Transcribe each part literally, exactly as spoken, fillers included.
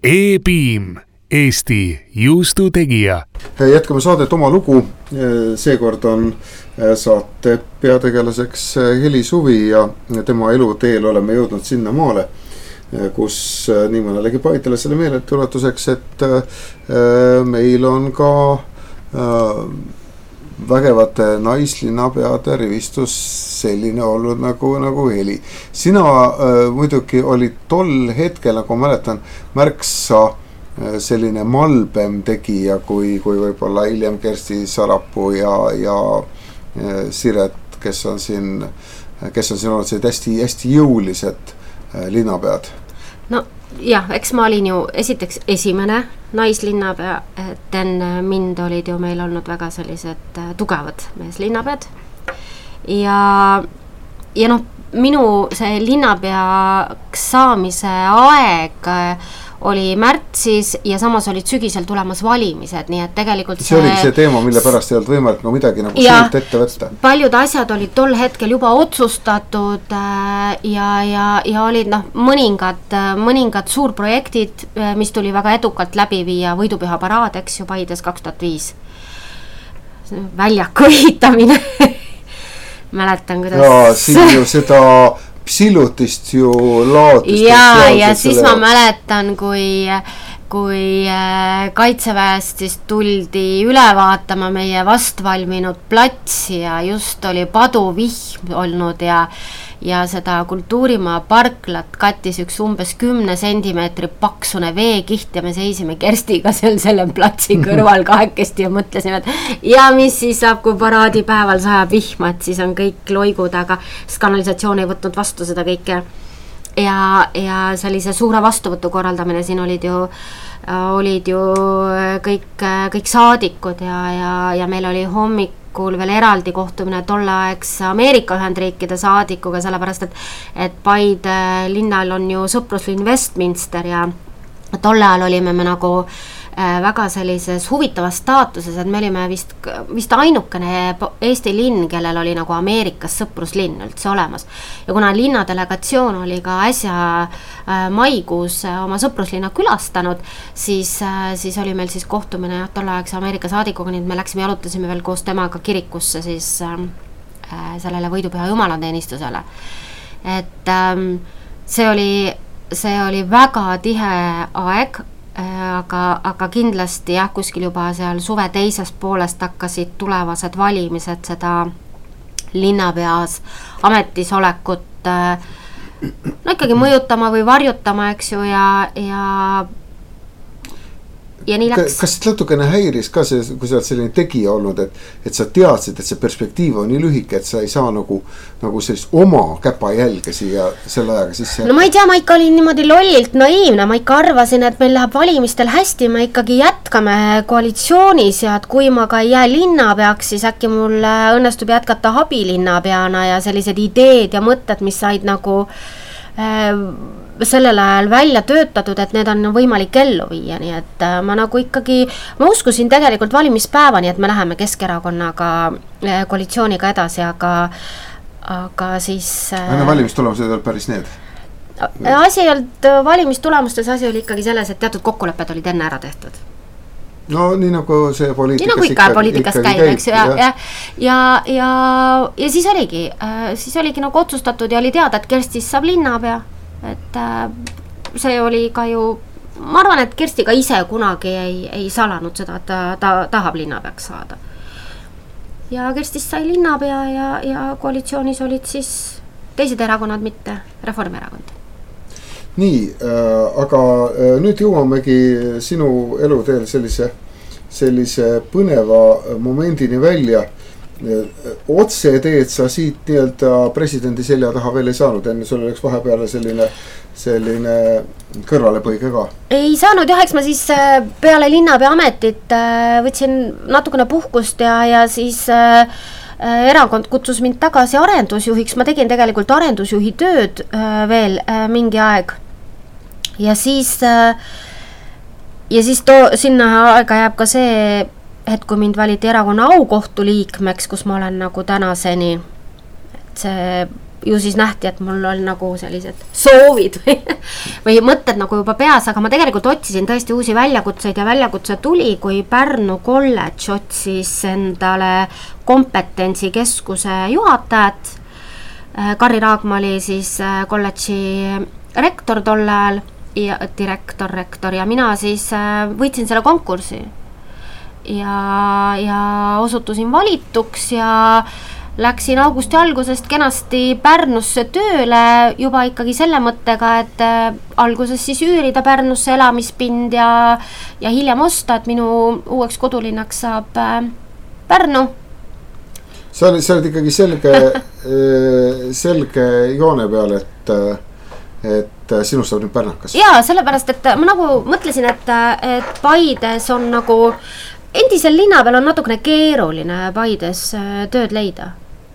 E-Piim, Eesti juustutegija. Jätkame saadet Oma lugu. Seekord on saate peategelaseks Heli Suvi ja tema eluteel oleme jõudnud sinna maale, kus nii mõnelegi paidele selle meeletuletuseks, et meil on ka vägevate naislinnapeade rivistus selline olnud nagu, nagu Heli. Sina muidugi oli tol hetkel, nagu mäletan, märksa selline malbem tegija kui, kui võib-olla hiljem Kersti Sarapuu ja, ja Siret, kes on siin, kes on siin olnud sellised hästi, hästi jõulised linnapead. No jah, eks ma olin ju esiteks esimene naislinnapea, et enne mind olid ju meil olnud väga sellised tugevad meeslinnapead. Ja, ja noh, minu see linnapeaks saamise aeg oli märtsis ja samas olid sügisel tulemas valimised, nii et tegelikult see... See oli see teema, mille pärast ei olnud võimalik no midagi nagu suurt ette võtta. Paljud asjad olid tol hetkel juba otsustatud ja, ja, ja olid noh, mõningad, mõningad suurprojektid, mis tuli väga edukalt läbi viia, võidupüha paraad, eks ju, Paides kaks tuhat viis. Väljaku ehitamine. Mäletan, kuidas... Ja, siin ju seda... Psillutist ju laotist. Ja, ja siis ma mäletan, kui, kui kaitseväest siis tuldi üle vaatama meie vastvalminud platsi ja just oli paduvihm olnud ja, ja seda Kultuurimaa parklat kattis üks umbes kümne sentimeetri paksune veekiht ja me seisime Kerstiga seal selle platsi kõrval kahekesti ja mõtlesime, et ja mis siis saab, kui paraadipäeval sajab vihma, et siis on kõik loigud, aga kanalisatsioon ei võtnud vastu seda kõike. Ja, ja sellise suure vastuvõtu korraldamine, siin olid ju, olid ju kõik, kõik saadikud ja, ja, ja meil oli hommik veel eraldi kohtumine tolleaegs Ameerika Ühendriikide saadikuga, sellepärast, et, et Paide linnal on ju sõpruslinn Westminster ja tolle ajal olime me nagu äh, väga sellises huvitavas staatuses, et me olime vist, vist ainukene Eesti linn, kellel oli nagu Ameerikas sõpruslinn üldse olemas. Ja kuna linnadelegatsioon oli ka äsja äh, maikuus äh, oma sõpruslinna külastanud, siis, äh, siis oli meil siis kohtumine jah, tolleaegse Ameerika saadikuga, nii et me läksime jalutasime veel koos temaga kirikusse siis äh, sellele võidupüha jumalateenistusele. Et äh, see oli see oli väga tihe aeg, aga, aga kindlasti jah, kuskil juba seal suve teisest poolest hakkasid tulevased valimised seda linnapeas ametisolekut no ikkagi mõjutama või varjutama, eks ju, ja, ja ja nii läks. Kas natukene häiris ka see, kui sa oled selline tegija olnud, et, et sa teadsid, et see perspektiiv on nii lühike, et sa ei saa nagu, nagu sellist oma käpa jälge siia selle ajaga sisse? No ma ei tea, ma ikka olin niimoodi lollilt naiivne, ma ikka arvasin, et meil läheb valimistel hästi, me ikkagi jätkame koalitsioonis ja et kui ma ka ei jää linnapeaks, siis äkki mul õnnestub jätkata abilinnapeana ja sellised ideed ja mõtted, mis said nagu äh, sellel ajal välja töötatud, et need on võimalik ellu viia, nii et ma nagu ikkagi, ma uskusin tegelikult valimispäevani, et me läheme Keskerakonnaga koalitsiooniga edasi, aga, aga siis... Enne valimistulemused olid päris need? Asi ei olnud valimistulemustes, asi oli ikkagi selles, et teatud kokkulepped olid enne ära tehtud. No nii nagu see poliitikas, nii nagu ikka poliitikas käib, eks ju, ja, ja, ja, ja, ja siis oligi, siis oligi nagu otsustatud ja oli teada, et Kerstis saab linnapea. Et see oli ka ju, ma arvan, et Kersti ka ise kunagi ei, ei salanud seda, et ta, ta tahab linnapeaks saada. Ja Kerstist sai linnapea ja, ja koalitsioonis olid siis teised erakonnad, mitte Reformierakond. Nii, äh, aga äh, nüüd jõuamegi sinu eluteel sellise, sellise põneva momendini välja. Otse teed sa siit nii-öelda presidendi selja taha veel ei saanud, enne sul oleks vahepeale selline, selline kõrvalepõige ka? Ei saanud jah, eks ma siis peale linnapea ametit võtsin natukene puhkust ja, ja siis äh, erakond kutsus mind tagasi arendusjuhiks, ma tegin tegelikult arendusjuhi tööd äh, veel äh, mingi aeg ja siis äh, ja siis to, sinna aega jääb ka see, et kui mind valiti erakonna aukohtu liikmeks, kus ma olen nagu tänaseni, et see ju siis nähti, et mul oli nagu sellised soovid või, või mõtted nagu juba peas, aga ma tegelikult otsisin tõesti uusi väljakutseid ja väljakutse tuli, kui Pärnu kolledž otsis endale kompetentsikeskuse juhatajat. Karri Raagma oli siis kolledži rektor tol ajal ja direktor, rektor ja mina siis võitsin selle konkursi ja, ja osutusin valituks ja läksin augusti algusest kenasti Pärnusse tööle juba ikkagi selle mõttega, et alguses siis üürida Pärnusse elamispind ja, ja hiljem osta, et minu uueks kodulinnaks saab Pärnu. Sa olid, sa olid ikkagi selge, selge joone peal, et, et sinust saab nüüd pärnakas. Jaa, sellepärast, et ma nagu mõtlesin, et, et Paides on nagu, endisel linna peal on natukene keeruline Paides tööd leida.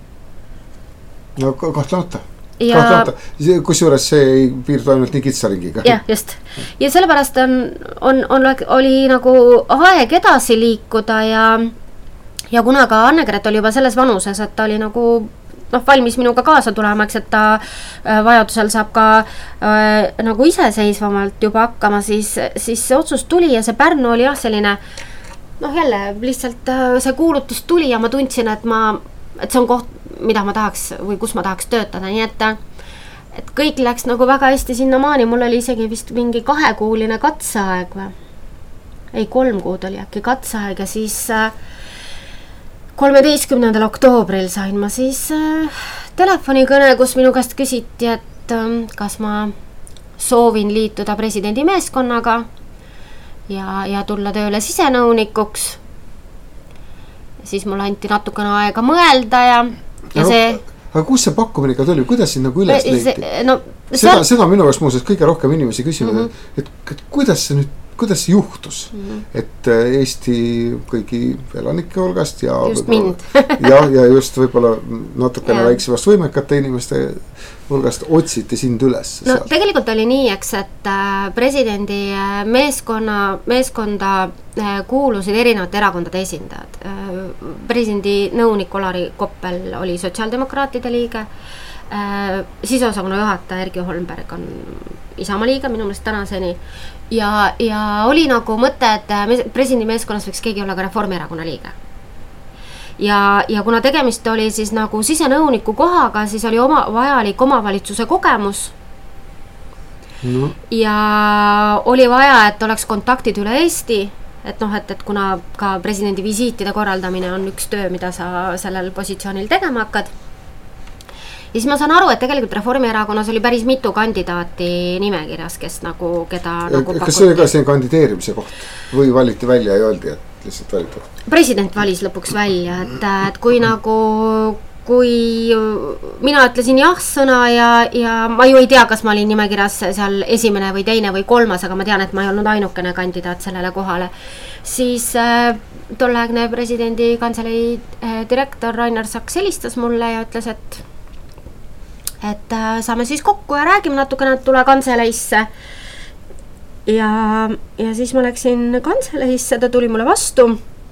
No kahtlemata. Ja... kusjuures see ei piirdu ainult nii kitsaringiga. Jah, just. Ja sellepärast on, on, on, oli nagu aeg edasi liikuda ja, ja kuna ka Anne-Gret oli juba selles vanuses, et ta oli nagu noh, valmis minuga kaasa tulemaks, et ta äh, vajadusel saab ka äh, nagu iseseisvamalt juba hakkama, siis, siis see otsus tuli ja see Pärnu oli jah selline, noh jälle lihtsalt äh, see kuulutus tuli ja ma tundsin, et, ma, et see on koht, mida ma tahaks või kus ma tahaks töötada, nii et, et kõik läks nagu väga hästi sinna maani, mul oli isegi vist mingi kahekuuline katseaeg või, ei kolm kuud oli äkki katseaeg ja siis äh, kolmeteistkümnendal oktoobril sain ma siis äh, telefonikõne, kus minu käest küsiti, et äh, kas ma soovin liituda presidendi meeskonnaga ja, ja tulla tööle sisenõunikuks. Siis mulle anti natukene aega mõelda ja, ja aga, see... Aga kus see pakkumine ka tuli? Kuidas siin nagu üles leiti? No, seda, seal... seda minu käest muuseas kõige rohkem inimesi küsinud, mm -hmm. et, et kuidas see nüüd kuidas see juhtus, mm-hmm. et Eesti kõigi elanike hulgast ja, ja, ja just võib-olla natukene väiksemast võimekate inimeste hulgast otsiti sind üles. No sealt. Tegelikult oli nii, eks, et presidendi meeskonna, meeskonda kuulusid erinevate erakondade esindajad. Presidendi nõunik Olari Koppel oli sotsiaaldemokraatide liige, siseosakonna juhataja Erki Holmberg on Isamaa liige minu meelest tänaseni ja, ja oli nagu mõte, et presidendi meeskonnas võiks keegi olla ka Reformierakonna liige. Ja, ja kuna tegemist oli siis nagu sisenõuniku kohaga, siis oli oma, vajalik omavalitsuse kogemus no. Ja oli vaja, et oleks kontaktid üle Eesti, et noh, et, et kuna ka presidendi visiitide korraldamine on üks töö, mida sa sellel positsioonil tegema hakkad. Ja siis ma saan aru, et tegelikult Reformierakonnas oli päris mitu kandidaati nimekirjas, kes nagu, keda ja, nagu pakuti. Kas see oli ka see kandideerimise koht või valiti välja ja öeldi, et lihtsalt valitud? President valis lõpuks välja, et, et kui nagu, kui mina ütlesin jah sõna ja, ja ma ju ei tea, kas ma olin nimekirjas seal esimene või teine või kolmas, aga ma tean, et ma ei olnud ainukene kandidaat sellele kohale, siis äh, tolleaegne presidendi kantselei äh, direktor Rainer Saks helistas mulle ja ütles, et et saame siis kokku ja räägime natukene, et tule kanseleisse ja, ja siis ma läksin kanseleisse, ta tuli mulle vastu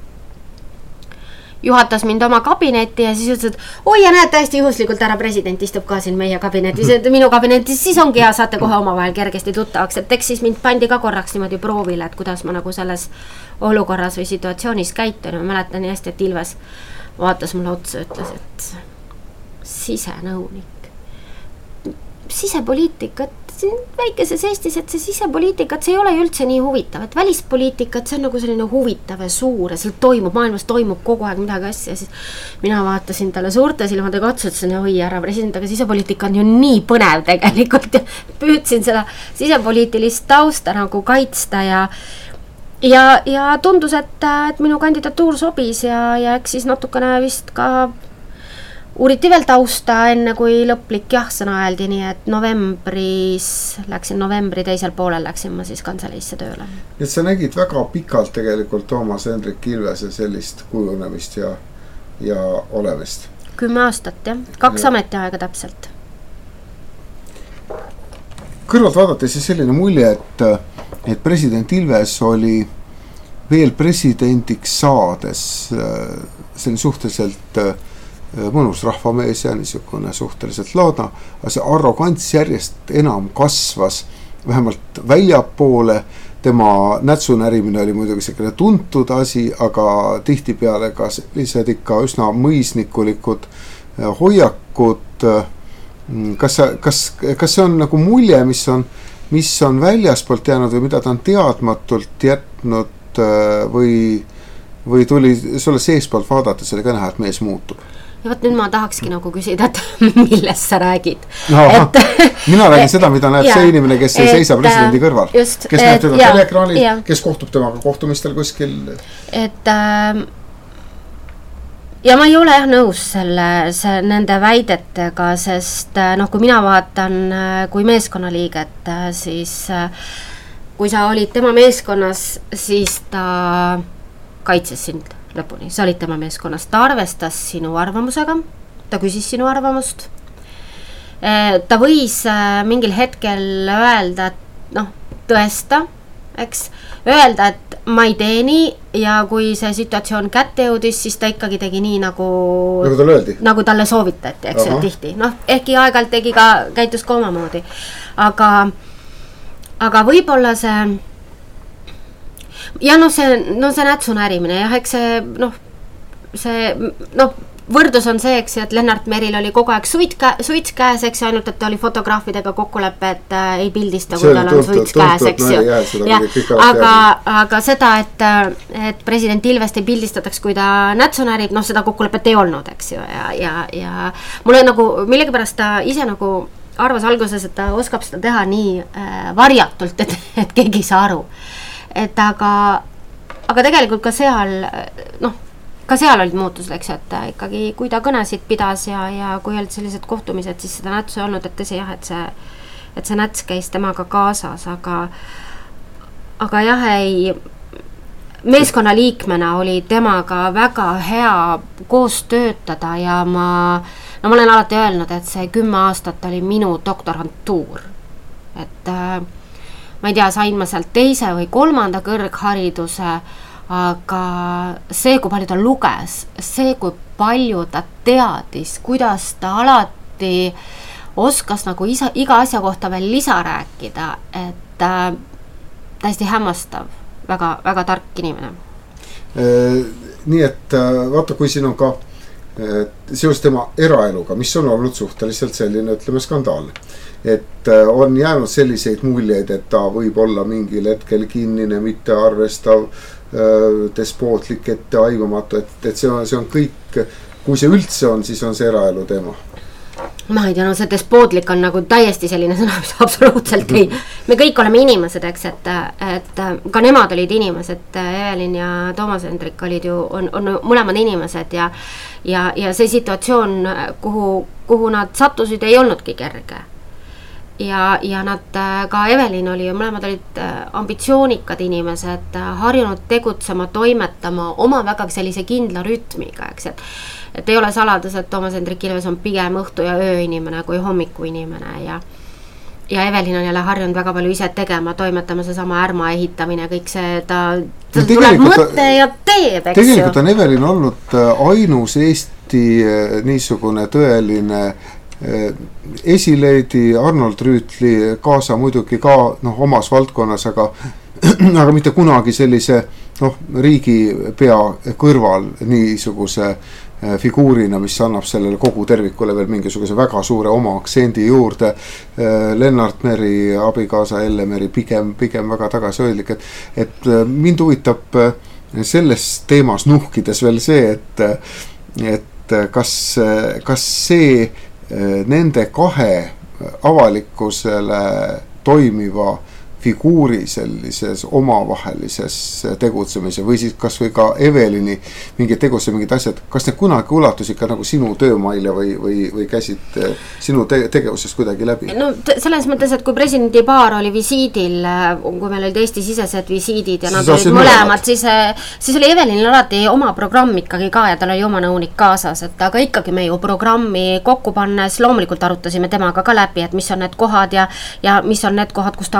juhatas mind oma kabinetti ja siis ütles, et oi ja näed, täiesti juhuslikult härra president istub ka siin meie kabinetis, et minu kabinetis siis ongi ja saate kohe omavahel kergesti tuttavaks, et eks siis mind pandi ka korraks niimoodi proovile, et kuidas ma nagu selles olukorras või situatsioonis käitun ja ma mäletan nii hästi, et Ilves vaatas mulle otsa, ütles, et sisenõunik sisepoliitikat, väikeses Eestis, et see sisepoliitikat, see ei ole üldse nii huvitav, et välispoliitikat, see on nagu selline huvitav ja suur ja seal toimub, maailmas toimub kogu aeg midagi asja ja siis mina vaatasin talle suurte silmadega otsa, ütlesin, oi härra president, aga sisepoliitika on ju nii põnev tegelikult ja püüdsin seda sisepoliitilist tausta nagu kaitsta ja ja, ja tundus, et, et minu kandidatuur sobis ja, ja eks siis natukene vist ka uuriti veel tausta enne kui lõplik jah sõna hääldi, nii et novembris läksin novembri teisel poolel läksin ma siis kanseleisse tööle. Et sa nägid väga pikalt tegelikult Toomas Hendrik Ilvese sellist kujunemist ja, ja olemist. Kümme aastat jah, kaks ja. Ametiaega täpselt. Kõrvalt vaadates siis selline mulje, et, et president Ilves oli veel presidendiks saades selline suhteliselt mõnus rahvamees ja niisugune suhteliselt laadna, aga see arrogants järjest enam kasvas, vähemalt väljapoole. Tema nätsunärimine oli muidugi selline tuntud asi, aga tihtipeale ka sellised ikka üsna mõisnikulikud hoiakud. Kas, kas, kas see on nagu mulje, mis on, mis on väljaspoolt jäänud või mida ta on teadmatult jätnud või, või tuli sulle seespoolt vaadata selle ka näha, et mees muutub? Ja võt nüüd ma tahakski nagu küsida, et millest sa räägid. No, et, mina räägin seda, mida näeb ja, see inimene, kes ei seisa presidendi kõrval. Just, kes näeb teda teleekraanil, kes kohtub temaga kohtumistel kuskil. Et äh, ja ma ei ole jah nõus selle, see, nende väidetega, sest noh, kui mina vaatan kui meeskonnaliiget, siis kui sa olid tema meeskonnas, siis ta kaitses sind lõpuni, sa olid tema meeskonnas, ta arvestas sinu arvamusega, ta küsis sinu arvamust, ta võis mingil hetkel öelda, et noh, tõesta, eks, öelda, et ma ei tee nii ja kui see situatsioon kätte jõudis, siis ta ikkagi tegi nii, nagu, nagu, talle, öeldi. nagu talle soovitati, eks ju, tihti. Noh, ehkki aeg-ajalt tegi ka, käitus ka omamoodi. Aga, aga võib-olla see ja noh, see, no see nätsunärimine, jah, eks see, noh, see, noh, võrdus on see, eks, et Lennart Meril oli kogu aeg suits, kä, suits käes, eks, ainult, et ta oli fotograafidega kokkuleppe, et äh, ei pildista, kui tal on suits käes, eks ju. Ja, aga, aga seda, et, et president Ilvest ei pildistataks, kui ta nätsunärib, noh, seda kokkulepet ei olnud, eks ju, ja, ja, ja mulle nagu, millegipärast ta ise nagu arvas alguses, et ta oskab seda teha nii äh, varjatult, et, et keegi ei saa aru. Et aga, aga tegelikult ka seal, noh, ka seal olid muutused, eks, et ikkagi, kui ta kõnesid pidas ja, ja kui olid sellised kohtumised, siis seda nätsu ei olnud, et tõsi jah, et see, et see näts käis temaga kaasas, aga, aga jah, ei, meeskonna liikmena oli temaga väga hea koos töötada ja ma, no ma olen alati öelnud, et see kümme aastat oli minu doktorantuur, et ma ei tea, sain ma sealt teise või kolmanda kõrghariduse, aga see, kui palju ta luges, see, kui palju ta teadis, kuidas ta alati oskas nagu isa, iga asja kohta veel lisa rääkida, et äh, täiesti hämmastav, väga, väga tark inimene. Nii et vaata, kui siin on ka seoses tema eraeluga, mis on olnud suhteliselt selline, ütleme, skandaalne. Et on jäänud selliseid muljeid, et ta võib olla mingil hetkel kinnine, mitte arvestav, despootlik, etteaimamatu, et, et see on, see on kõik, kui see üldse on, siis on see eraelu teema. Ma ei tea, no see despootlik on nagu täiesti selline sõna, mis absoluutselt ei, me kõik oleme inimesed, eks, et, et ka nemad olid inimesed, Evelin ja Toomas Hendrik olid ju, on, on mõlemad inimesed ja, ja, ja see situatsioon, kuhu, kuhu nad sattusid, ei olnudki kerge. Ja, ja nad, ka Evelin oli, mõlemad olid ambitsioonikad inimesed, harjunud tegutsema, toimetama oma väga sellise kindla rütmiga, eks, et, et ei ole saladus, et Toomas Hendrik Ilves on pigem õhtu ja öö inimene kui hommiku inimene ja, ja Evelin on jälle harjunud väga palju ise tegema, toimetama see sama ärma ehitamine, kõik see, ta, ta no, tuleb mõtte ja teeb, eks ju. Tegelikult on Evelin olnud ainus Eesti niisugune tõeline esileidi Arnold Rüütli kaasa muidugi ka noh, omas valdkonnas, aga, aga mitte kunagi sellise noh, riigipea kõrval niisuguse figuurina, mis annab sellele kogu tervikule veel mingisuguse väga suure oma aktsendi juurde. Lennart Meri abikaasa Elle Meri pigem, pigem väga tagasihoidlik, et, et mind huvitab selles teemas nuhkides veel see, et, et kas, kas see nende kahe avalikkusele toimiva figuuri sellises omavahelises tegutsemise või siis kas või ka Evelini mingid tegutse, mingid asjad, kas need kunagi ulatus ikka nagu sinu töömaile või, või, või käisid sinu te tegevusest kuidagi läbi? No selles mõttes, et kui presidendi paar oli visiidil, kui meil olid Eesti-sisesed visiidid ja nad siis olid mõlemad, siis, siis oli Evelinil alati oma programm ikkagi ka ja tal oli oma nõunik kaasas, et aga ikkagi me ju programmi kokku pannes loomulikult arutasime temaga ka läbi, et mis on need kohad ja, ja mis on need kohad, kus ta on koos presidendi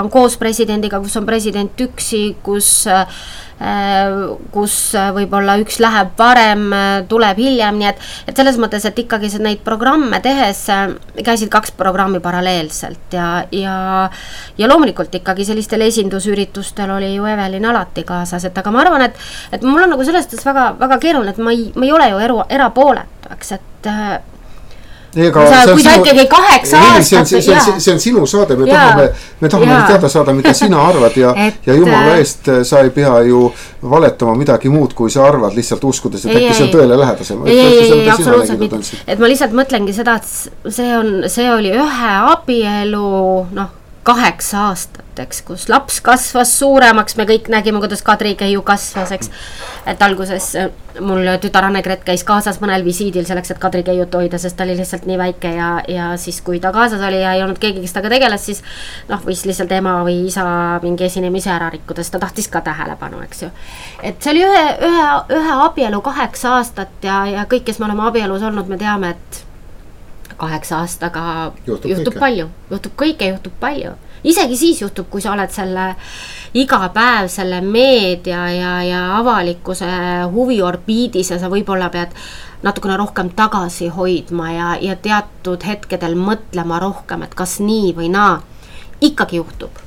asepresidendiga, kus on president üksi, kus kus võib-olla üks läheb varem, tuleb hiljem, nii et, et selles mõttes, et ikkagi neid programme tehes käisid kaks programmi paralleelselt ja, ja, ja loomulikult ikkagi sellistel esindusüritustel oli ju Evelin alati kaasas, et aga ma arvan, et, et mul on nagu sellest väga, väga keeruline, et ma ei, ma ei ole ju eru, erapooletu, eks, et Ega, sa, kui sa ikkagi kaheksa aastat see on, see, see, see, see on sinu saade, me ja, tahame, me tahame teada saada, mida sina arvad ja, et, ja jumala eest sa ei pea ju valetama midagi muud, kui sa arvad, lihtsalt uskudes, et äkki see on tõele lähedasem. ei, ei, ei, absoluutselt mitte, et ma lihtsalt mõtlengi seda, et see on, see oli ühe abielu, noh, kaheksa aastat, eks, kus laps kasvas suuremaks, me kõik nägime, kuidas Kadri Keiu kasvas, eks, et alguses mul tütar Anne-Gret käis kaasas mõnel visiidil selleks, et Kadri Keiut hoida, sest ta oli lihtsalt nii väike ja, ja siis, kui ta kaasas oli ja ei olnud keegi, kes taga tegeles, siis noh, võis lihtsalt ema või isa mingi esinemise ära rikkuda, sest ta tahtis ka tähelepanu, eks ju. Et see oli ühe, ühe, ühe abielu kaheksa aastat ja, ja kõik, kes me oleme abielus olnud, me teame, et kaheksa aastaga juhtub, juhtub palju, juhtub kõike, juhtub palju. Isegi siis juhtub, kui sa oled selle iga päev selle meedia ja, ja avalikkuse huviorbiidis ja sa võib-olla pead natukene rohkem tagasi hoidma ja, ja teatud hetkedel mõtlema rohkem, et kas nii või naa, ikkagi juhtub.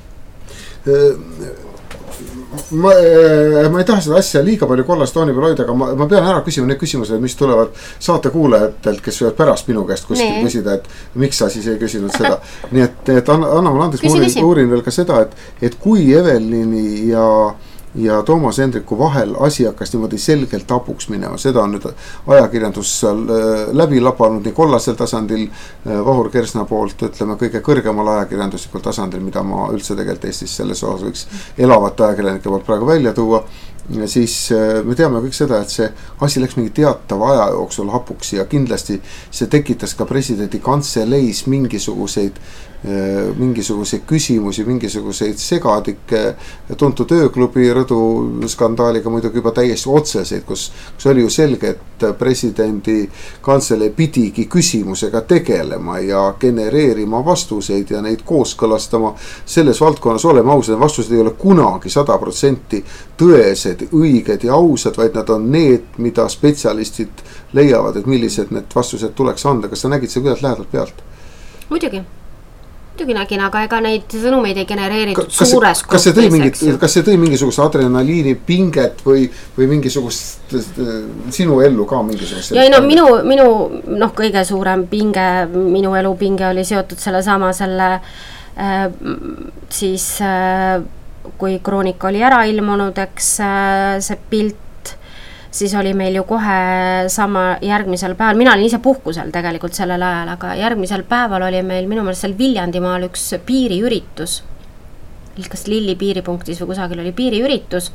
Ma, ma ei taha seda asja liiga palju kollast tooni peal hoida, aga ma, ma pean ära küsima need küsimused, mis tulevad saate kuulajatelt, kes võivad pärast minu käest kuskil nee. küsida, et miks sa siis ei küsinud seda. Nii et, et anna, anna mulle andeks, ma uurin, uurin veel ka seda, et, et kui Evelini ja ja Toomas Hendriku vahel asi hakkas niimoodi selgelt tabuks minema, seda on nüüd ajakirjandus seal läbi lapanud nii kollasel tasandil Vahur Kersna poolt, ütleme kõige kõrgemal ajakirjanduslikul tasandil, mida ma üldse tegelikult Eestis selles osas võiks elavate ajakirjanike poolt praegu välja tuua, siis me teame kõik seda, et see asi läks mingi teatava aja jooksul hapuks ja kindlasti see tekitas ka presidendi kantseleis mingisuguseid mingisuguseid küsimusi, mingisuguseid segadikke, tuntud ööklubi rõdu skandaaliga muidugi juba täiesti otseseid, kus, kus oli ju selge, et presidendi kantsele pidigi küsimusega tegelema ja genereerima vastuseid ja neid kooskõlastama selles valdkonnas. Oleme ausad, vastused ei ole kunagi sada protsenti tõesed, õiged ja ausad, vaid nad on need, mida spetsialistid leiavad, et millised need vastused tuleks anda. Kas sa nägid see kuidas lähedalt pealt? Muidugi. Muidugi nägin, aga ega neid sõnumeid ei genereeritud kas, suures kas, kas, see mingit, kas see tõi mingisugust adrenaliini pinget või, või mingisugust sinu ellu ka mingisugust? Ja no minu, minu noh, kõige suurem pinge, minu elu pinge oli seotud selle sama selle äh, siis äh, kui Kroonika oli ära ilmunud, eks äh, see pilt, siis oli meil ju kohe sama järgmisel päeval, mina olin ise puhkusel tegelikult sellel ajal, aga järgmisel päeval oli meil minu meelest seal Viljandimaal üks piiriüritus, kas Lilli piiripunktis või kusagil oli piiriüritus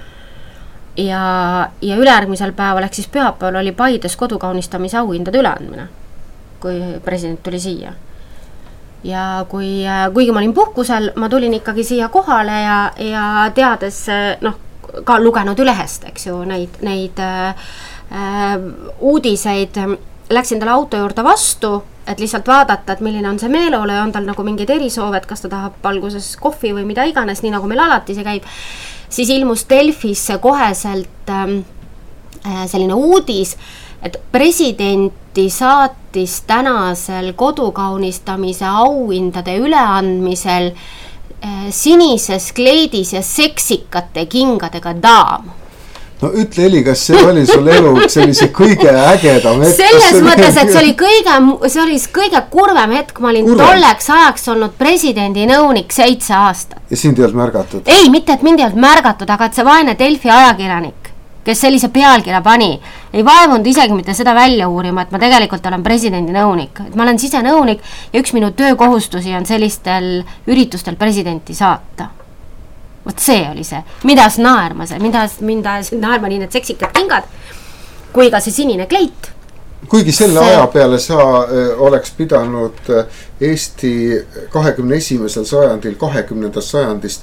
ja, ja ülejärgmisel päeval ehk siis pühapäeval oli Paides kodukaunistamise auhindade üleandmine, kui president tuli siia. Ja kui, kuigi ma olin puhkusel, ma tulin ikkagi siia kohale ja, ja teades, noh, ka lugenud ülehest, eks ju, neid, neid äh, uudiseid, läksin talle auto juurde vastu, et lihtsalt vaadata, et milline on see meeleolu ja on tal nagu mingid erisoove, et kas ta tahab alguses kohvi või mida iganes, nii nagu meil alati see käib, siis ilmus Delfisse koheselt äh, selline uudis, et presidenti saatis tänasel kodukaunistamise auhindade üleandmisel sinises kleidis ja seksikate kingadega daam. No ütle Eli, kas see oli sul elu sellise kõige ägedam hetk? Selles mõttes, et see oli kõige, see oli kõige kurvem hetk, ma olin kurvem. Tolleks ajaks olnud presidendi nõunik seitse aastat. Ja sind ei olnud märgatud? Ei, mitte et mind ei olnud märgatud, aga et see vaene Delfi ajakirjanik, kes sellise pealkirja pani, ei vaevunud isegi mitte seda välja uurima, et ma tegelikult olen presidendi nõunik. Et ma olen sisenõunik ja üks minu töökohustusi on sellistel üritustel presidenti saata. Vot see oli see, midas naerma see, midas minda naerma nii need seksikad kingad, kui ka see sinine kleit. Kuigi selle see... aja peale sa äh, oleks pidanud Eesti kahekümne esimesel sajandil, kahekümnendast sajandist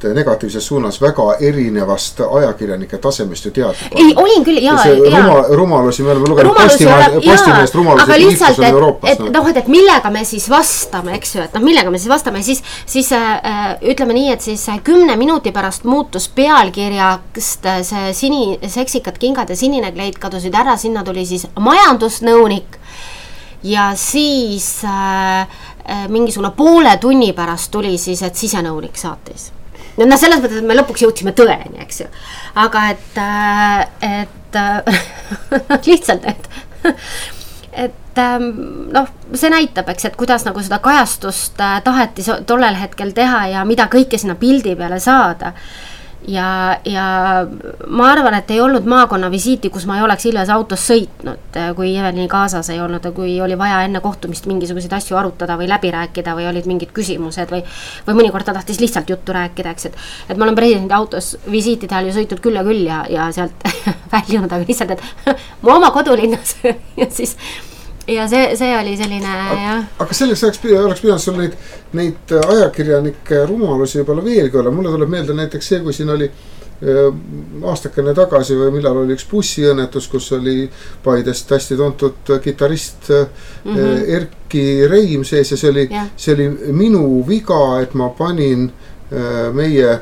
negatiivses suunas väga erinevast ajakirjanike tasemest ju teadlik. Ei, olin küll, jaa. Ruma, rumalusi me oleme lugenud Postimeest rumalusi. Aga lihtsalt, et, et, noh, et millega me siis vastame, eks ju, et noh, millega me siis vastame, siis, siis äh, ütleme nii, et siis kümne minuti pärast muutus pealkirjast see sini, seksikad kingad ja sinine kleit kadusid ära, sinna tuli siis majandusnõunik ja siis äh, mingisugune poole tunni pärast tuli siis, et sisenõunik saatis. No, no selles mõttes, et me lõpuks jõudsime tõeni, eks ju. Aga et, et lihtsalt, et, et noh, see näitab, eks, et kuidas nagu seda kajastust taheti tollel hetkel teha ja mida kõike sinna pildi peale saada. Ja, ja ma arvan, et ei olnud maakonna visiiti, kus ma ei oleks Ilves autos sõitnud, kui Evelini kaasas ei olnud, kui oli vaja enne kohtumist mingisuguseid asju arutada või läbi rääkida või olid mingid küsimused või, või mõnikord ta tahtis lihtsalt juttu rääkida, eks, et, et ma olen presidendi autos visiitide ajal ju sõitnud küll ja küll ja, ja sealt väljunud, aga lihtsalt, et mu oma kodulinnas ja siis ja see, see oli selline, jah. Aga selleks oleks, oleks pidanud sul neid, neid ajakirjanike rumalusi võib-olla veelgi olla. Mulle tuleb meelde näiteks see, kui siin oli aastakene tagasi või millal oli üks bussiõnnetus, kus oli Paidest hästi tuntud kitarrist mm -hmm. Erki Reim sees ja see oli, yeah. see oli minu viga, et ma panin meie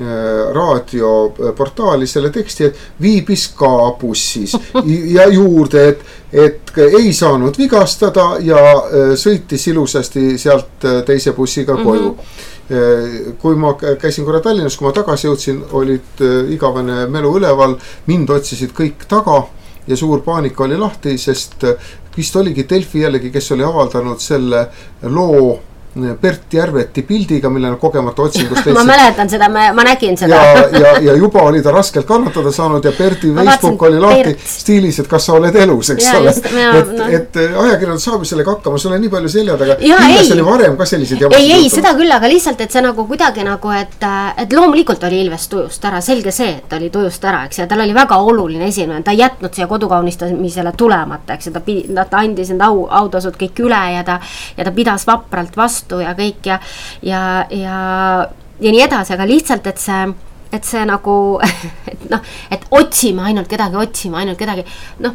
raadioportaali selle teksti, et viibis ka bussis ja juurde, et, et ei saanud vigastada ja sõitis ilusasti sealt teise bussiga koju. Mm-hmm. Kui ma käisin korra Tallinnas, kui ma tagasi jõudsin, olid igavene melu üleval, mind otsisid kõik taga ja suur paanika oli lahti, sest vist oligi Delfi jällegi, kes oli avaldanud selle loo Bert Järveti pildiga, millele kogemata otsingust ma mäletan seda, ma, ma nägin seda. Ja, ja, ja juba oli ta raskelt kannatada saanud ja Berti ma Facebook oli lahti Bert. Stiilis, et kas sa oled elus, eks ja, ole. Just, ja, et, no. et ajakirjandus saab sellega hakkama, sul on nii palju seljad, aga Ilves oli varem ka selliseid jamasid. Ei, ei, juhtanud. Seda küll, aga lihtsalt, et see nagu kuidagi nagu, et, et loomulikult oli Ilves tujust ära, selge see, et oli tujust ära, eks ja tal oli väga oluline esinemine, ta ei jätnud siia kodukaunistamisele tulemata, eks ja ta, ta andis enda au, autasud kõik üle ja ta, ja ta pidas vapralt vastu ja kõik ja, ja, ja, ja nii edasi, aga lihtsalt, et see, et see nagu, et noh, et otsime ainult kedagi, otsime ainult kedagi, noh,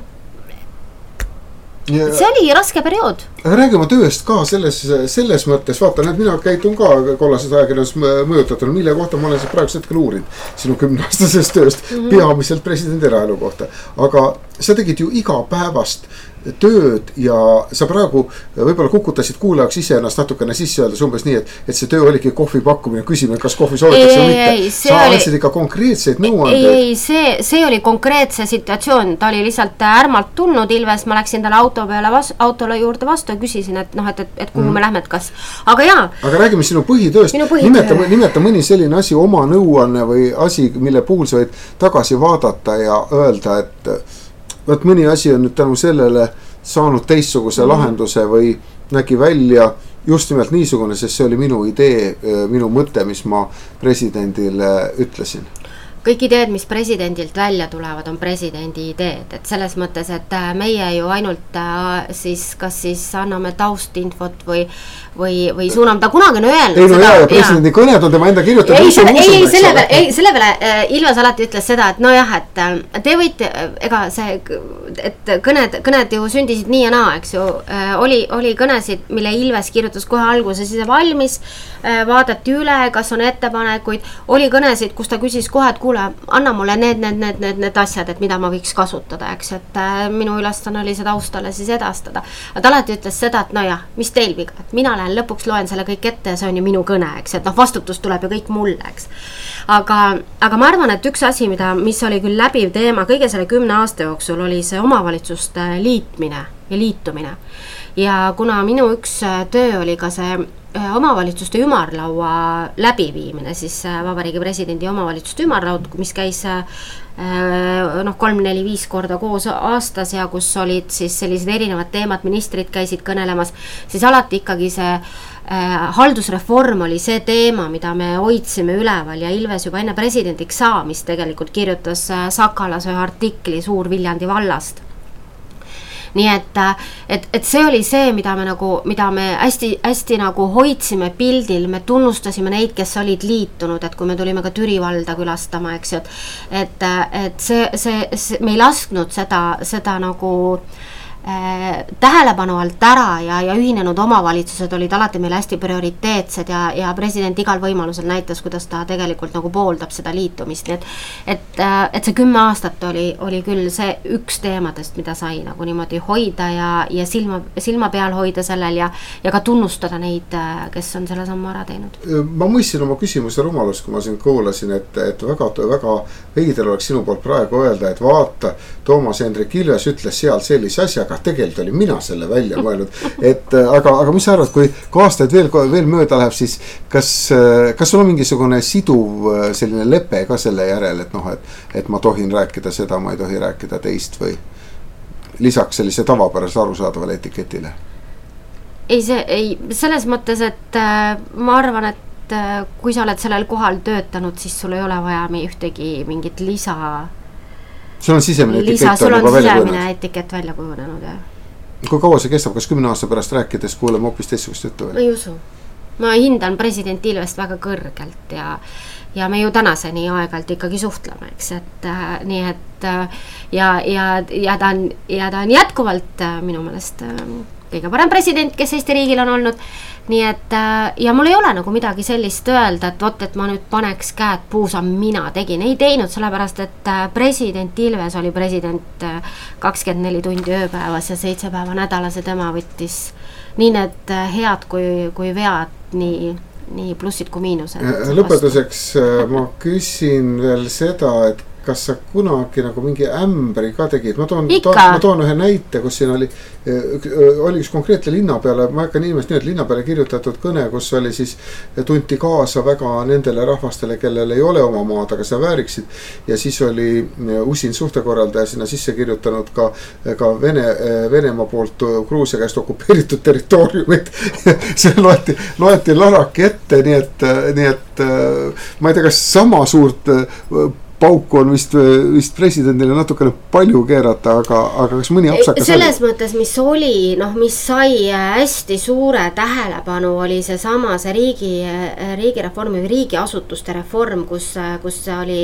ja, see oli raske periood. Aga räägime tööst ka selles, selles mõttes, vaata, need mina käitun ka kollases ajakirjandus mõjutatuna, mille kohta ma olen see praegusel hetkel uurinud sinu kümneaastasest tööst, mm-hmm. peamiselt presidendi eraelu kohta, aga sa tegid ju igapäevast tööd ja sa praegu võib-olla kukutasid kuulajaks ise ennast natukene sisse öeldes umbes nii, et, et see töö oligi kohvi pakkumine, küsimine, kas kohvi soovitakse või mitte. Sa andsid ikka konkreetseid nõuandeid. Ei, ei, see, see oli konkreetse situatsioon, ta oli lihtsalt ärmalt tulnud Ilves, ma läksin talle auto peale vas, autole juurde vastu ja küsisin, et noh, et, et, et kuhu mm. me lähme, et kas, aga jaa. Aga räägime sinu põhitööst, nimeta, nimeta mõni selline asi, oma nõuanne või asi, mille puhul sa võid tagasi vaadata ja öelda, et võt mõni asi on nüüd tänu sellele saanud teistsuguse mm. lahenduse või nägi välja just nimelt niisugune, sest see oli minu idee, minu mõte, mis ma presidendile ütlesin. Kõik ideed, mis presidendilt välja tulevad, on presidendi ideed, et selles mõttes, et meie ju ainult siis, kas siis anname taustinfot või, või, või suuname, ta kunagi on öelnud ei, no seda. Ja, presidendi kõned on tema enda kirjutada. Ei, ei, ei, ei, selle peale, ei, selle peale Ilves alati ütles seda, et nojah, et te võite, ega see, et kõned, kõned ju sündisid nii ja naa, eks ju, oli, oli kõnesid, mille Ilves kirjutas kohe alguses ise valmis, vaadati üle, kas on ettepanekuid, oli kõnesid, kus ta küsis kohe, et kuule, anna mulle need, need, need, need, need asjad, et mida ma võiks kasutada, eks, et äh, minu ülesanne oli seda taustale siis edastada. Aga ta alati ütles seda, et no jah, mis teil viga, et mina lähen lõpuks loen selle kõik ette ja see on ju minu kõne, eks, et noh, vastutus tuleb ju kõik mulle, eks. Aga, aga ma arvan, et üks asi, mida, mis oli küll läbiv teema kõige selle kümne aasta jooksul, oli see omavalitsuste liitmine ja liitumine. Ja kuna minu üks töö oli ka see omavalitsuste ümarlaua läbiviimine, siis Vabariigi presidendi omavalitsuste ümarlaud, mis käis noh, kolm, neli, viis korda koos aastas ja kus olid siis sellised erinevad teemad, ministrid käisid kõnelemas, siis alati ikkagi see äh, haldusreform oli see teema, mida me hoidsime üleval ja Ilves juba enne presidendiks saamist tegelikult kirjutas Sakalas ühe artikli Suur-Viljandi vallast. nii et, et, et see oli see, mida me nagu, mida me hästi, hästi nagu hoidsime pildil, me tunnustasime neid, kes olid liitunud, et kui me tulime ka Türi valda külastama, eks ju, et, et, et see, see, see, me ei lasknud seda, seda nagu äh, tähelepanu alt ära ja, ja ühinenud omavalitsused olid alati meil hästi prioriteetsed ja, ja president igal võimalusel näitas, kuidas ta tegelikult nagu pooldab seda liitumist, nii et, et, et see kümme aastat oli, oli küll see üks teemadest, mida sai nagu niimoodi hoida ja, ja silma, silma peal hoida sellel ja, ja ka tunnustada neid, kes on selle sammu ära teinud. Ma mõistsin oma küsimuse rumalust, kui ma siin kuulasin, et, et väga, väga veider oleks sinu poolt praegu öelda, et vaata, Toomas Hendrik Ilves ütles seal sellise asjaga, tegelikult oli mina selle välja mõelnud, et aga, aga mis sa arvad, kui, kui aastaid veel, veel mööda läheb, siis kas, kas sul on mingisugune siduv selline lepe ka selle järel, et noh, et, et ma tohin rääkida seda, ma ei tohi rääkida teist või lisaks sellise tavapärase arusaadavale etiketile? Ei, see, ei, selles mõttes, et äh, ma arvan, et äh, kui sa oled sellel kohal töötanud, siis sul ei ole vaja ühtegi mingit lisa sul on sisemine lisa, etikett sul on sisemine etikett välja kujunenud, jah. Kui kaua see kestab, kas kümne aasta pärast rääkides kuuleme hoopis teistsugust juttu? Ma ei usu. Ma hindan president Ilvest väga kõrgelt ja, ja me ju tänaseni aegalt ikkagi suhtleme, eks, et äh, nii et äh, ja, ja, ja, ta on, ja ta on jätkuvalt äh, minu meelest äh, kõige parem president, kes Eesti riigil on olnud, nii et ja mul ei ole nagu midagi sellist öelda, et vot, et ma nüüd paneks käed puusa, mina tegin, ei teinud, sellepärast, et president Ilves oli president kakskümmend neli tundi ööpäevas ja seitse päeva nädalas ja tema võttis nii need head kui, kui vead, nii, nii plussid kui miinused. Lõpetuseks ma küsin veel seda, et kas sa kunagi nagu mingi ämbri ka tegid? Ma toon, toon, ma toon ühe näite, kus siin oli, oli üks konkreetne linna peale, ma hakkan inimest nii, et linna peale kirjutatud kõne, kus oli siis, tunti kaasa väga nendele rahvastele, kellel ei ole oma maad, aga sa vääriksid. Ja siis oli usin suhtekorraldaja sinna sisse kirjutanud ka, ka Vene, Venemaa poolt Gruusia käest okupeeritud territooriumid. See loeti, loeti laraki ette, nii et, nii et ma ei tea, kas sama suurt pauku on vist, vist presidendile natukene palju keerata, aga, aga kas mõni apsakas selles oli? Mõttes, mis oli, noh, mis sai hästi suure tähelepanu, oli see sama, see riigi, riigireform või riigiasutuste reform, kus, kus oli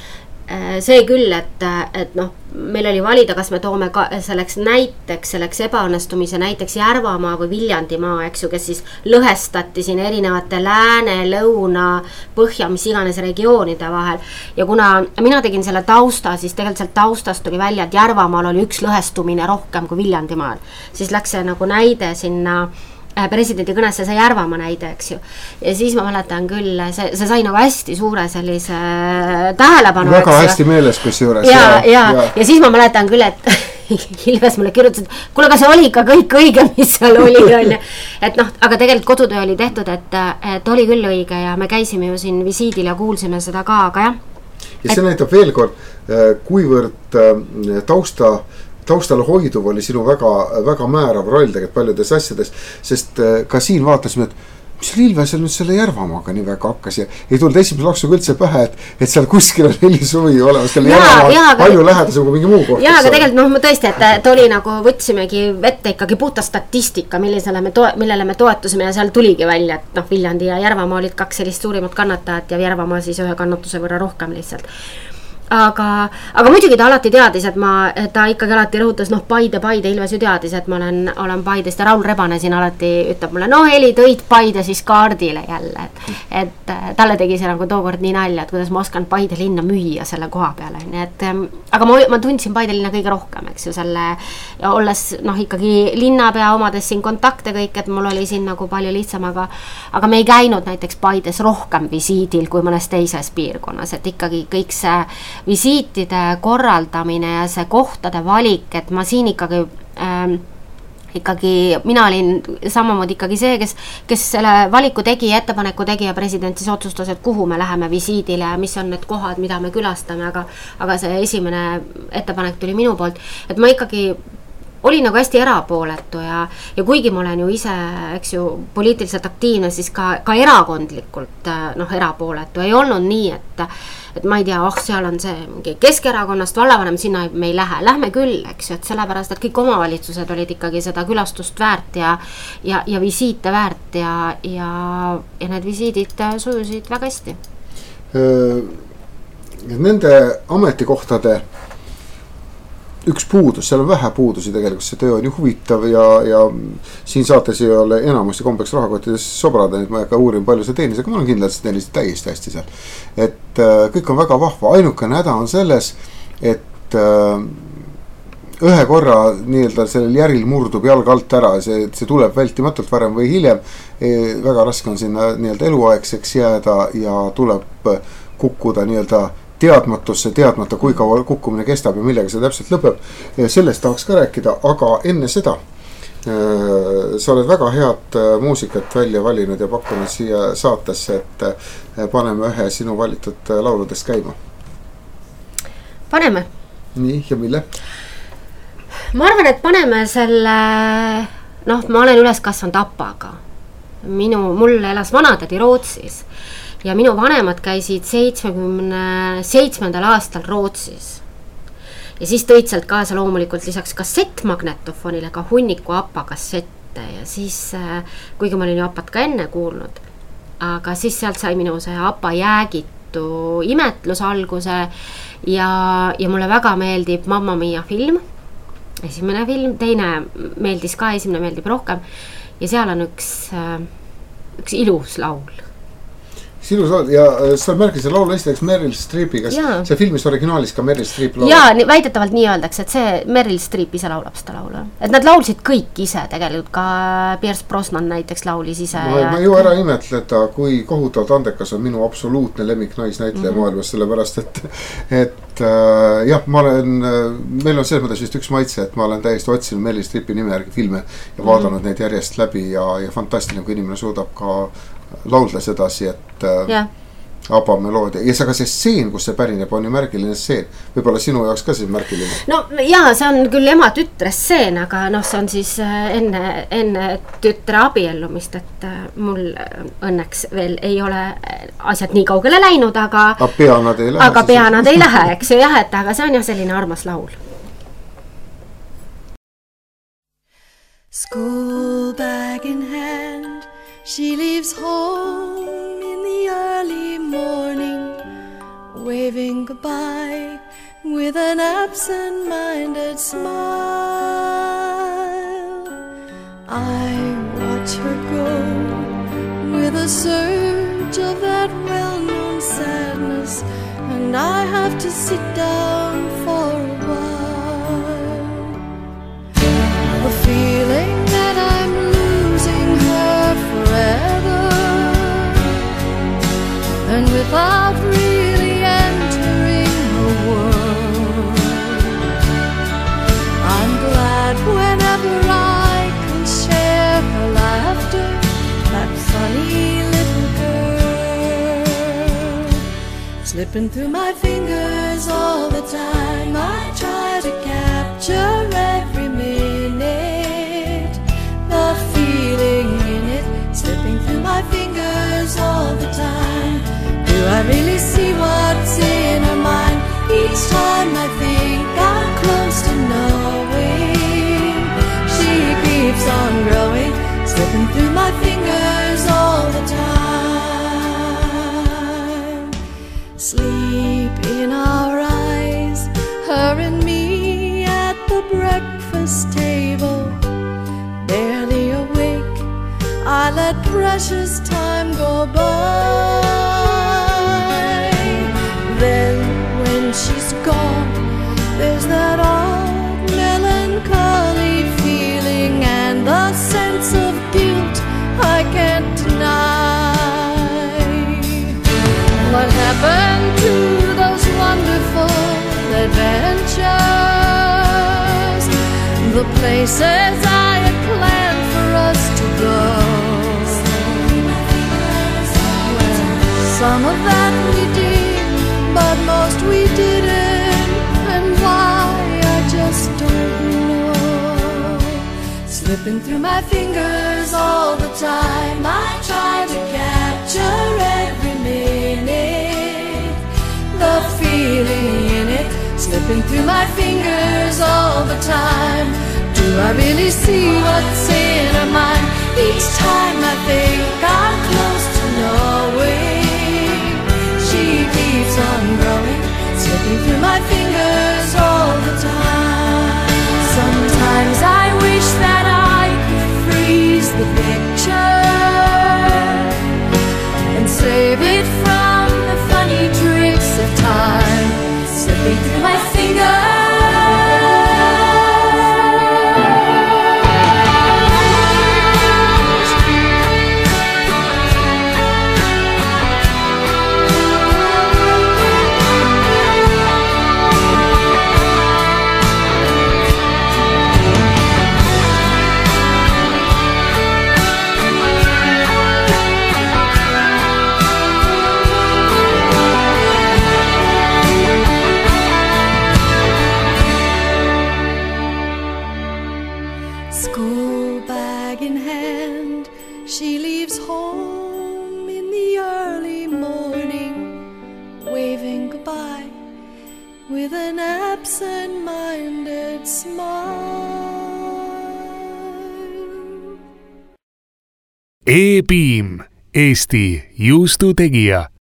see küll, et, et noh, meil oli valida, kas me toome ka selleks näiteks, selleks ebaõnnestumise näiteks Järvamaa või Viljandimaa, eks ju, kes siis lõhestati siin erinevate lääne, lõuna, põhja, mis iganes regioonide vahel. Ja kuna mina tegin selle tausta, siis tegelikult sealt taustast tuli välja, et Järvamaal oli üks lõhestumine rohkem kui Viljandimaal. Siis läks see nagu näide sinna presidendi kõnesse, see Järvamaa näide, eks ju. Ja siis ma mäletan küll, see, see sai nagu hästi suure sellise tähelepanu. Väga hästi meeles, kus juures. Ja, ja, ja, ja. ja siis ma mäletan küll, et Ilves mulle kirjutas, et kuule, aga see oli ikka kõik õige, mis seal oli. Et noh, aga tegelikult kodutöö oli tehtud, et, et oli küll õige ja me käisime ju siin visiidil ja kuulsime seda ka, aga jah. Ja see et... näitab veel kord, kuivõrd tausta taustal hoiduv oli sinu väga, väga määrav roll tegelikult paljudes asjades, sest ka siin vaatasime, et mis Ilvesel nüüd selle Järvamaaga nii väga hakkas ja ei tulnud esimese laksuga üldse pähe, et, et seal kuskil on helisuvi olemas, kelle Järvamaa palju te... lähedasem kui mingi muu koht. Jaa, aga tegelikult noh, tõesti, et, et oli nagu võtsimegi ette ikkagi puuta statistika, millisele me to- millele me toetusime ja seal tuligi välja, et noh, Viljandi ja Järvamaa olid kaks sellist suurimat kannatajat ja Järvamaa siis ühe kannatuse võrra rohkem lihtsalt. Aga, aga muidugi ta alati teadis, et ma, ta ikkagi alati rõhutas, noh, Paide, Paide, Ilves ju teadis, et ma olen, olen Paidest ja Raul Rebane siin alati ütleb mulle, no Heli, tõid Paide siis kaardile jälle, et, et talle tegi see nagu tookord nii nalja, et kuidas ma oskan Paide linna müüa selle koha peale, nii et, aga ma, ma tundsin Paide linna kõige rohkem, eks ju, selle, ja olles, noh, ikkagi linnapea omades siin kontakte kõik, et mul oli siin nagu palju lihtsam, aga, aga me ei käinud näiteks Paides rohkem visiidil kui mõnes teises piirkonnas, et ikkagi kõik see visiitide korraldamine ja see kohtade valik, et ma siin ikkagi ähm, ikkagi, mina olin samamoodi ikkagi see, kes, kes selle valiku tegi, ettepaneku tegi ja president siis otsustas, et kuhu me läheme visiidile ja mis on need kohad, mida me külastame, aga, aga see esimene ettepanek tuli minu poolt, et ma ikkagi oli nagu hästi erapooletu ja, ja kuigi ma olen ju ise, eks ju, poliitiliselt aktiivne, siis ka, ka erakondlikult noh, erapooletu ei olnud nii, et, et ma ei tea, oh, seal on see mingi Keskerakonnast vallavanem, sinna me ei lähe, lähme küll, eks ju, et sellepärast, et kõik omavalitsused olid ikkagi seda külastust väärt ja, ja, ja visiite väärt ja, ja, ja need visiidid sujusid väga hästi. Nende ametikohtade üks puudus, seal on vähe puudusi tegelikult, see töö on ju huvitav ja, ja siin saates ei ole enamusti kombeks rahakottides sobrada, nüüd ma ei hakka uurima palju see teenis, aga ma olen kindlasti teenis täiesti hästi seal. Et äh, kõik on väga vahva, ainuke näda on selles, et äh, ühe korra nii-öelda sellel järil murdub jalg alt ära, see, see tuleb vältimatult varem või hiljem, e, väga raske on sinna nii-öelda eluaegseks jääda ja tuleb kukkuda nii-öelda teadmatusse, teadmata kui kaua kukkumine kestab ja millega see täpselt lõpeb. Sellest tahaks ka rääkida, aga enne seda äh, sa oled väga head äh, muusikat välja valinud ja pakkunud siia saatesse, et äh, paneme ühe sinu valitud äh, lauludest käima. Paneme. Nii, ja mille? Ma arvan, et paneme selle, noh, ma olen üles kasvanud Apaga. Minu, mul elas vanatädi Rootsis. Ja minu vanemad käisid seitsmekümne seitsmendal aastal Rootsis. Ja siis tõid sealt kaasa loomulikult lisaks kassettmagnetofonile ka hunniku Apa kassette. Ja siis, kuigi ma olin ju Apat ka enne kuulnud, aga siis sealt sai minu see Apa jäägitu imetlus alguse ja, ja mulle väga meeldib Mamma Mia film. Esimene film, teine meeldis ka, esimene meeldib rohkem. Ja seal on üks, üks ilus laul. Sinus laul, ja sa märkisid laulu esiteks Meryl Streepi, kas ja. See filmis originaalis ka Meryl Streep laul? Jaa, väidetavalt nii öeldakse, et see Meryl Streep ise laulab seda laulu. Et nad laulsid kõik ise tegelikult, ka Pierce Brosnan näiteks laulis ise. Ma, ja, ma ju ära imetleda, kui kohutavalt andekas on minu absoluutne lemmik naisnäitleja mm-hmm. maailmas, sellepärast, et, et äh, jah, ma olen, meil on selles mõttes vist üks maitse, et ma olen täiesti otsinud Meryl Streepi nime järgi filme ja mm-hmm. vaadanud neid järjest läbi ja, ja fantastiline, kui inimene suudab ka laulda sedasi, et yeah. Aba meloodia. Ja see ka see stseen, kus see pärineb, on ju märgiline stseen. Võib-olla sinu jaoks ka see märgiline? No jaa, see on küll ema tütre stseen, aga noh, see on siis enne, enne tütre abiellumist, et mul õnneks veel ei ole asjad nii kaugele läinud, aga aga pea nad ei lähe, aga pea nad ei lähe, eks ju jah, et aga see on jah selline armas laul. School bag in hand, she leaves home in the early morning, waving goodbye with an absent-minded smile. I watch her go with a surge of that well-known sadness, and I have to sit down for a while. The feeling that I'm losing her forever, and without really entering her world, I'm glad whenever I can share her laughter, that funny little girl, slipping through my fingers all the time. I try to capture every minute, the feeling in it, slipping through my fingers all the time. Do I really see what's in her mind? Each time I think I'm close to knowing, she keeps on growing, slipping through my fingers all the time. Sleep in our eyes, her and me at the breakfast table, barely awake, I let precious time go by. Then when she's gone, there's that odd melancholy feeling and the sense of guilt I can't deny. What happened to those wonderful adventures, the places I had planned for us to go? Some of that we did, but most we didn't, and why I just don't know. slipping through my fingers all the time. I try to capture every minute, the feeling in it, slipping through my fingers all the time. Do I really see what's in her mind? Each time I think I'm close to knowing, she keeps on growing, slipping through my fingers all the time. Sometimes I wish that I could freeze the picture and save it from the funny tricks of time, slipping through my fingers. School bag in hand, she leaves home in the early morning, waving goodbye with an absent-minded smile. E-Piim, Eesti juustutegija